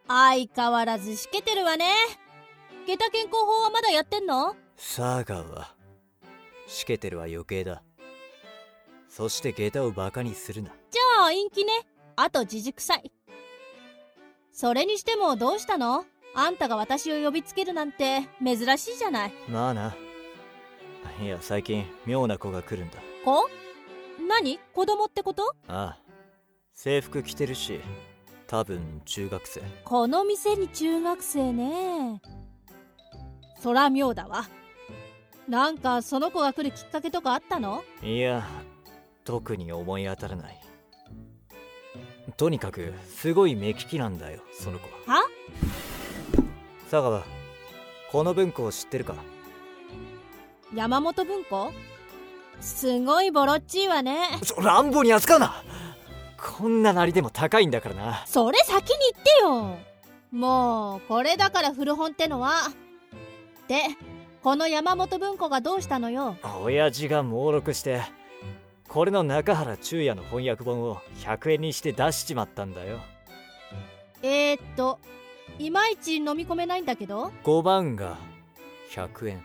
相変わらずしけてるわね。下駄健康法はまだやってんの？ 佐川、しけてるは余計だ。そして下駄をバカにするな。 じゃあ陰気ね。あとじじくさい。それにしてもどうしたの？あんたが私を呼びつけるなんて珍しいじゃない。 まあな。いや、最近妙な子が来るんだ。 子？何？子供ってこと？ ああ、制服着てるし、多分中学生。 この店に中学生ね。そら妙だわ。なんかその子が来るきっかけとかあったの？ いや、特に思い当たらない。とにかくすごい目利きなんだよ、その子は。 は？ 佐川、この文庫を知ってるか？ 山本文庫？すごいボロっちいわね。 乱暴に扱うな。こんななりでも高いんだからな。 それ先に言ってよ。もうこれだから古本ってのは。で、この山本文庫がどうしたのよ？ 親父が猛録してこれの中原中也の翻訳本を100円にして出しちまったんだよ。 いまいち飲み込めないんだけど。 5番が100円。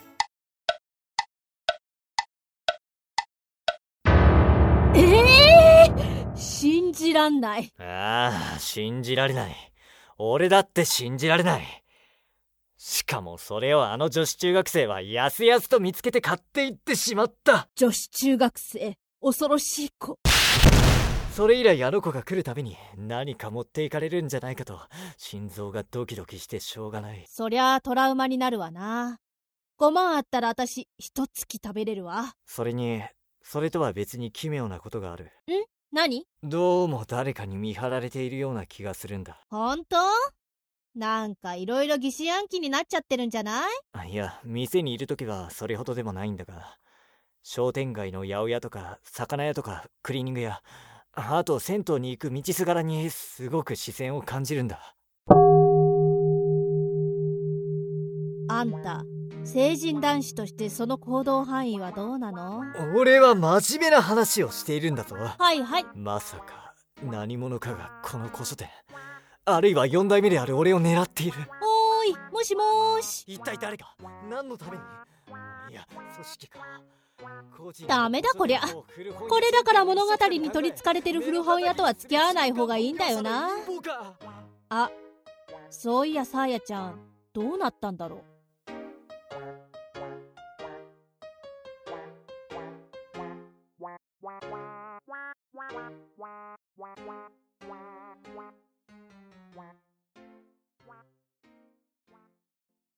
信じらんない。 ああ、信じられない。俺だって信じられない。しかもそれをあの女子中学生はやすやすと見つけて買っていってしまった。 女子中学生、恐ろしい子。 それ以来あの子が来るたびに何か持っていかれるんじゃないかと心臓がドキドキしてしょうがない。 そりゃトラウマになるわな。5万あったら私一月食べれるわ。 それにそれとは別に奇妙なことがある。 何？ どうも誰かに見張られているような気がするんだ。 ほんと？なんかいろいろ疑心暗鬼になっちゃってるんじゃない？ いや、店にいるときはそれほどでもないんだが、商店街の八百屋とか魚屋とかクリーニング屋、あと銭湯に行く道すがらにすごく視線を感じるんだ。 あんた、成人男子としてその行動範囲はどうなの？ 俺は真面目な話をしているんだぞ。 はいはい。 まさか何者かがこの古書店、あるいは4代目である俺を狙っている。 おーい、もしもーし。 一体誰か、何のために？いや、組織か。 ダメだこりゃ。これだから物語に取りつかれてる古本屋とは付き合わない方がいいんだよな。あ、そういやサーヤちゃん、どうなったんだろう。